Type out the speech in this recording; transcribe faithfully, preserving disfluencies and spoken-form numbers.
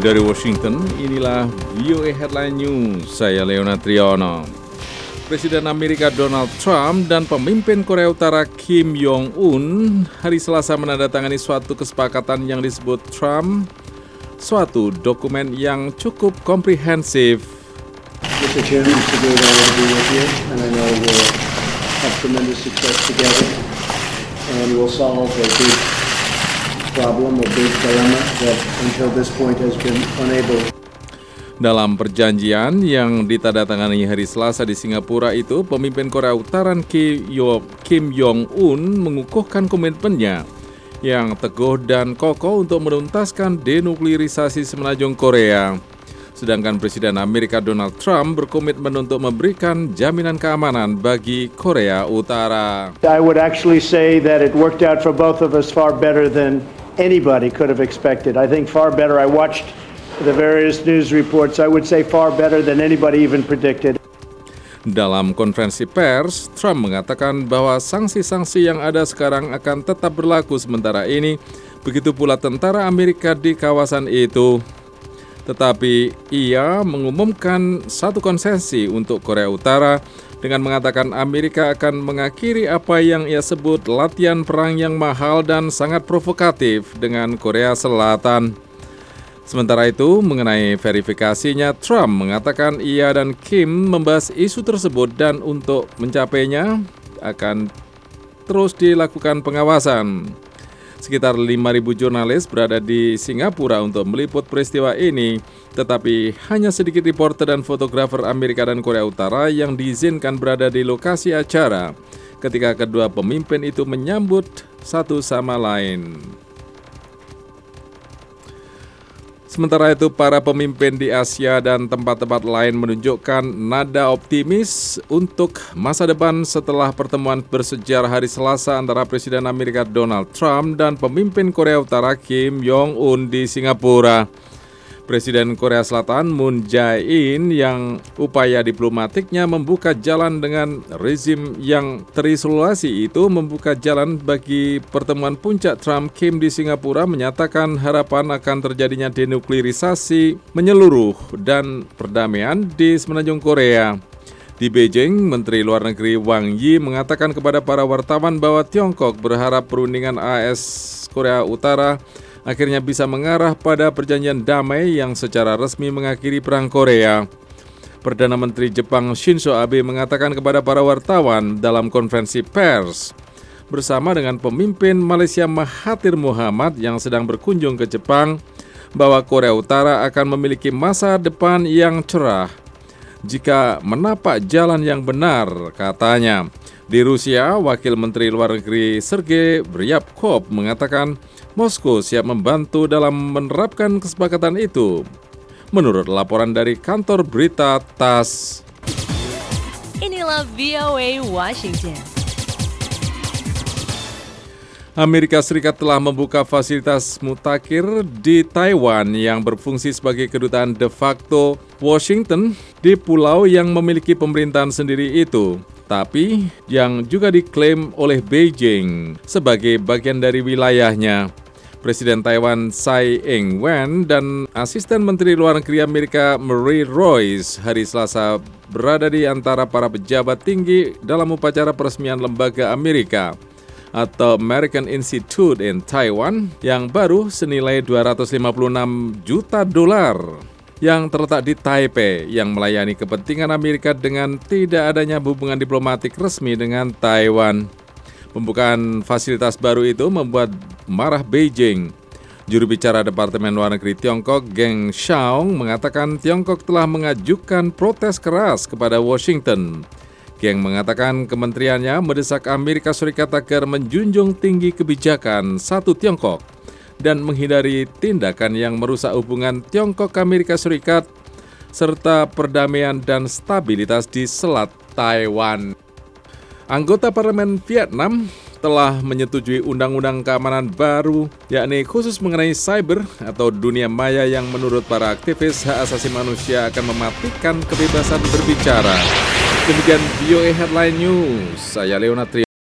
Dari Washington, inilah V O A Headline News, saya Leona Triono. Presiden Amerika Donald Trump dan pemimpin Korea Utara Kim Jong-un hari Selasa menandatangani suatu kesepakatan yang disebut Trump, suatu dokumen yang cukup komprehensif. mister Chairman, it's a great honor to be with you, and I know we'll have tremendous success together, and we'll solve a big problem, a big dilemma that until this point has been unable. Dalam perjanjian yang ditandatangani hari Selasa di Singapura itu, pemimpin Korea Utara Kim Jong-un mengukuhkan komitmennya yang teguh dan kokoh untuk menuntaskan denuklirisasi semenanjung Korea. Sedangkan Presiden Amerika Donald Trump berkomitmen untuk memberikan jaminan keamanan bagi Korea Utara. I would actually say that it worked out for both of us far better than anybody could have expected. I think far better. I watched the various news reports. I would say far better than anybody even predicted. Dalam konferensi pers, Trump mengatakan bahwa sanksi-sanksi yang ada sekarang akan tetap berlaku sementara ini, begitu pula tentara Amerika di kawasan itu. Tetapi ia mengumumkan satu konsesi untuk Korea Utara dengan mengatakan Amerika akan mengakhiri apa yang ia sebut latihan perang yang mahal dan sangat provokatif dengan Korea Selatan. Sementara itu, mengenai verifikasinya, Trump mengatakan ia dan Kim membahas isu tersebut dan untuk mencapainya akan terus dilakukan pengawasan. Sekitar lima ribu jurnalis berada di Singapura untuk meliput peristiwa ini, tetapi hanya sedikit reporter dan fotografer Amerika dan Korea Utara yang diizinkan berada di lokasi acara ketika kedua pemimpin itu menyambut satu sama lain. Sementara itu, para pemimpin di Asia dan tempat-tempat lain menunjukkan nada optimis untuk masa depan setelah pertemuan bersejarah hari Selasa antara Presiden Amerika Donald Trump dan pemimpin Korea Utara Kim Jong-un di Singapura. Presiden Korea Selatan Moon Jae-in yang upaya diplomatiknya membuka jalan dengan rezim yang terisolasi itu membuka jalan bagi pertemuan puncak Trump Kim di Singapura, menyatakan harapan akan terjadinya denuklirisasi menyeluruh dan perdamaian di semenanjung Korea. Di Beijing, Menteri Luar Negeri Wang Yi mengatakan kepada para wartawan bahwa Tiongkok berharap perundingan A S Korea Utara akhirnya bisa mengarah pada perjanjian damai yang secara resmi mengakhiri Perang Korea. Perdana Menteri Jepang Shinzo Abe mengatakan kepada para wartawan dalam konferensi pers bersama dengan pemimpin Malaysia Mahathir Mohamad yang sedang berkunjung ke Jepang bahwa Korea Utara akan memiliki masa depan yang cerah jika menapak jalan yang benar, katanya. Di Rusia, Wakil Menteri Luar Negeri Sergei Ryabkov mengatakan Moskow siap membantu dalam menerapkan kesepakatan itu. Menurut laporan dari kantor berita T A S. Inilah V O A Washington. Amerika Serikat telah membuka fasilitas mutakhir di Taiwan yang berfungsi sebagai kedutaan de facto Washington di pulau yang memiliki pemerintahan sendiri itu, tapi yang juga diklaim oleh Beijing sebagai bagian dari wilayahnya. Presiden Taiwan Tsai Ing-wen dan Asisten Menteri Luar Negeri Amerika Marie Royce hari Selasa berada di antara para pejabat tinggi dalam upacara peresmian lembaga Amerika atau American Institute in Taiwan yang baru senilai dua ratus lima puluh enam juta dolar yang terletak di Taipei yang melayani kepentingan Amerika dengan tidak adanya hubungan diplomatik resmi dengan Taiwan. Pembukaan fasilitas baru itu membuat marah Beijing. Juru bicara Departemen Luar Negeri Tiongkok, Geng Shuang, mengatakan Tiongkok telah mengajukan protes keras kepada Washington. Geng mengatakan kementeriannya mendesak Amerika Serikat agar menjunjung tinggi kebijakan satu Tiongkok dan menghindari tindakan yang merusak hubungan Tiongkok-Amerika Serikat serta perdamaian dan stabilitas di Selat Taiwan. Anggota Parlemen Vietnam telah menyetujui undang-undang keamanan baru, yakni khusus mengenai cyber atau dunia maya yang menurut para aktivis hak asasi manusia akan mematikan kebebasan berbicara. Demikian V O A Headline News, saya Leona Tri.